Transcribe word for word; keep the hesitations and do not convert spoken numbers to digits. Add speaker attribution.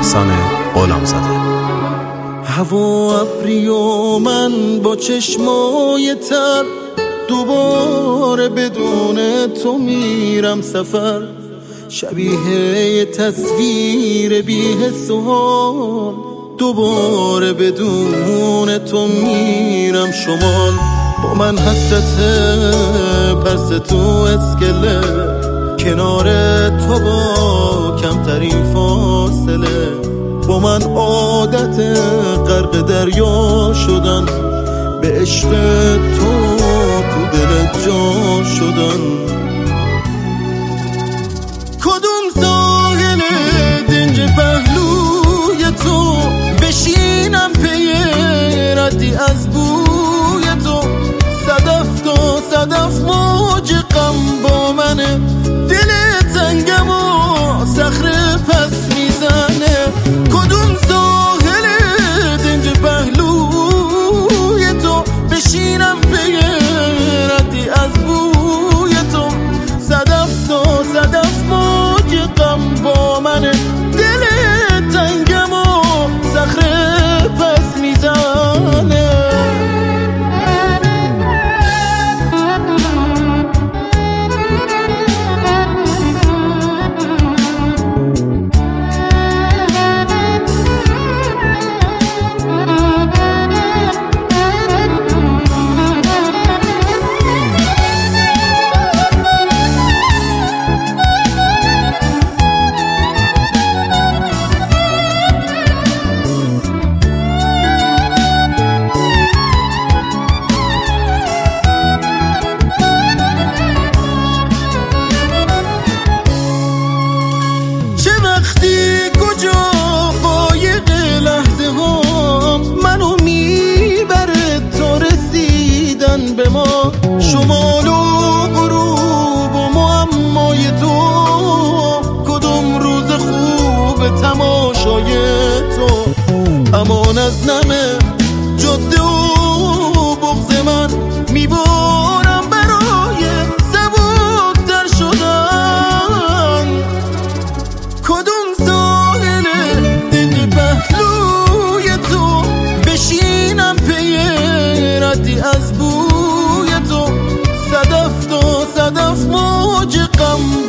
Speaker 1: احسان غلامزاده.
Speaker 2: هوا ابری و من با چشمای تر، دوباره بدون تو میرم سفر. شبیه یه تصویر بی حس و حال، دوباره بدون تو میرم شمال. با من حسرت پس تو اسکله، کنار تو با کمترین فاصله. با من عادت غرق دریا شدن، به عشق تو تو دل جا شدن. کدوم ساحل دنج پهلوی تو، بشینم پی ردی از بوی تو. صدف تا صدف موج غم با منه، دل تنگم و صخره پس میزنه. کدوم ساحل دنج پهلوی تو، بشینم پی ردی از بوی تو. صدف تا صدف موج غم با منه، دل تنگم و صخره پس میزنه. کجا قایق لحظه ها منو میبره تا رسیدن به ما. شمال و غروب و معمای تو، کدوم روز خوب تماشای تو. امان از نمه جاده و بغض من، میبارم برای سبک در شدن. کدوم ساحل دنج پهلوی تو، بشینم پی ردی از بوی تو. صدف تا صدف موج غم